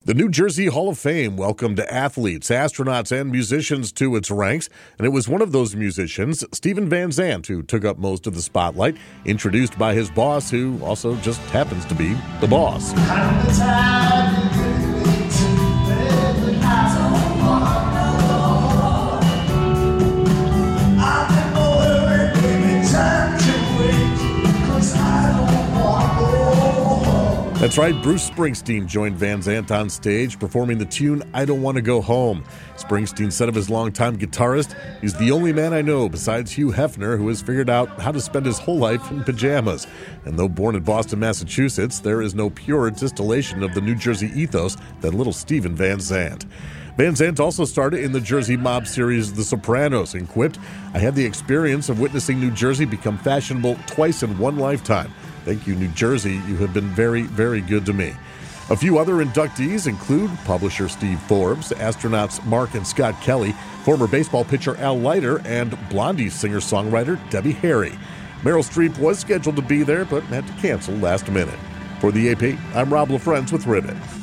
The New Jersey Hall of Fame welcomed athletes, astronauts, and musicians to its ranks, and it was one of those musicians, Steven Van Zandt, who took up most of the spotlight, introduced by his boss, who also just happens to be the boss. That's right, Bruce Springsteen joined Van Zandt on stage performing the tune I Don't Want to Go Home. Springsteen said of his longtime guitarist, "He's the only man I know besides Hugh Hefner who has figured out how to spend his whole life in pajamas." And though born in Boston, Massachusetts, there is no purer distillation of the New Jersey ethos than little Steven Van Zandt. Van Zandt also started in the Jersey mob series The Sopranos and quipped, "I had the experience of witnessing New Jersey become fashionable twice in one lifetime. Thank you, New Jersey. You have been very, very good to me." A few other inductees include publisher Steve Forbes, astronauts Mark and Scott Kelly, former baseball pitcher Al Leiter, and Blondie singer-songwriter Debbie Harry. Meryl Streep was scheduled to be there, but had to cancel last minute. For the AP, I'm Rob LaFrentz with Ribbit.